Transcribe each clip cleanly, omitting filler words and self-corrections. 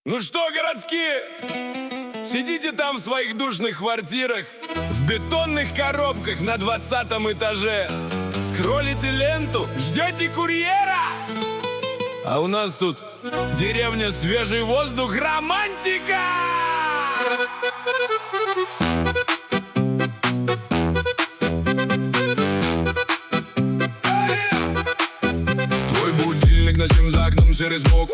Ну что, городские, сидите там в своих душных квартирах, в бетонных коробках на 20-м этаже, скроллите ленту, ждете курьера. А у нас тут деревня, свежий воздух, романтика! Твой будильник на 7 за окном, серый смог.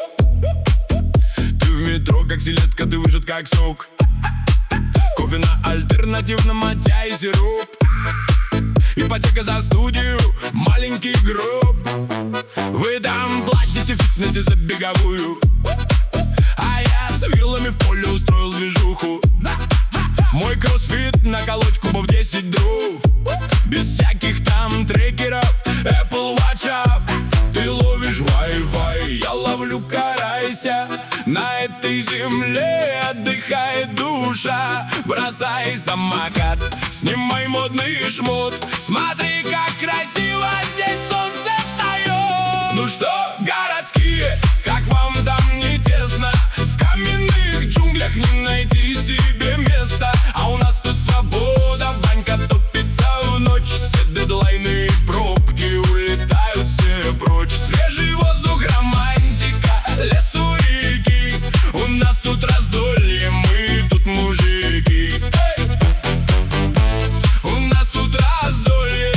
В метро, как селедка, ты выжат как сок. Кофе на альтернативном матья и сироп. Ипотека за студию, маленький гроб. Вы там платите в фитнесе за беговую, а я с вилами в поле устроил движуху. Мой кроссфит наколоть кубов 10 дров. Без всяких там трекеров, Apple Watch up. Ты ловишь Wi-Fi, я ловлю карайся. На этой земле отдыхает душа. Бросай самокат, снимай модный шмот. Смотри, как красиво здесь солнце встает. Ну что, городские, как вам там не тесно? В каменных джунглях не найти себе места. А у нас тут свобода, банька топится в ночь. Все дедлайны и пробки улетают все прочь. Свежий воздух, романтика, лесу, реки. У нас тут раздолье, мы тут мужики. У нас тут раздолье,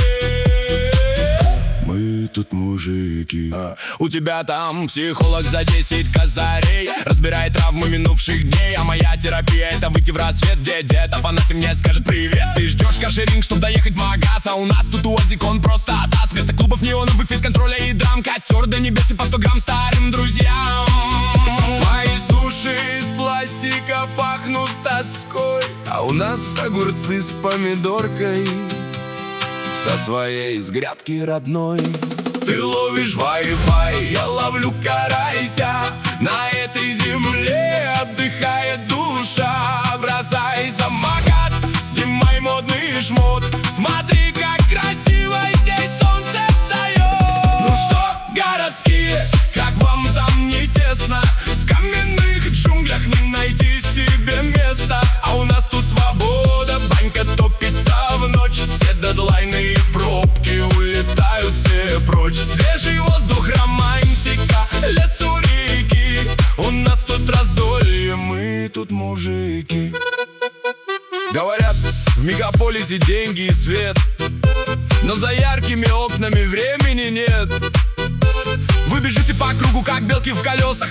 мы тут мужики. У тебя там психолог за 10 косарей, разбирает травмы минувших дней. А моя терапия — это выйти в рассвет, где дед Афанасий мне скажет привет. Ты ждешь каршеринг, чтоб доехать в магаз, а у нас тут УАЗик, он просто атас. Вместо клубов неоновых, физконтроля и драм, костер до небес и по 100 грамм старым друзьям. Мои суши из пластика пахнут тоской, а у нас огурцы с помидоркой со своей с грядки родной. Ты ловишь Wi-Fi, я ловлю карайся. На этой земле отдыхает душа. Бросай самокат, снимай модный шмот. Смотри, как красиво здесь солнце встает. Ну что, городские, как вам там не тесно? В каменных джунглях не найти себе места. А у нас тут свобода, банька топится в ночь. Все дедлайны и пробки улетают все прочь. Свежий воздух, романтика, лесу, реки. У нас тут раздолье, мы тут мужики. Говорят, в мегаполисе деньги и свет, но за яркими окнами времени нет. Вы бежите по кругу, как белки в колесах,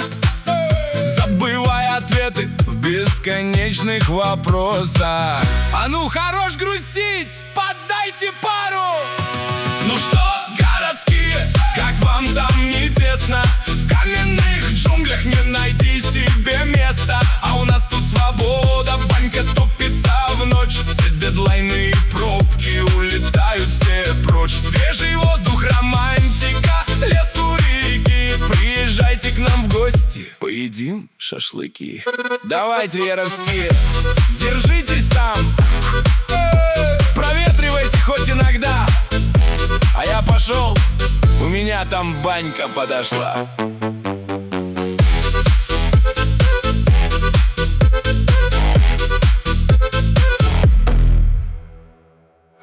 забывая ответы в бесконечных вопросах. А ну, хорош грустить, поддайте пару. Ну что, городские, как вам там не тесно? В каменных джунглях не найти себе места. А у нас тут свобода, банька топится в ночь. Все дедлайны и пробки улетают все прочь. Свежий воздух, романтика, лесу, реки. Приезжайте к нам в гости, поедим шашлыки. Давайте, яровские, держитесь там, проветривайте хоть иногда. А я пошел, у меня там банька подошла.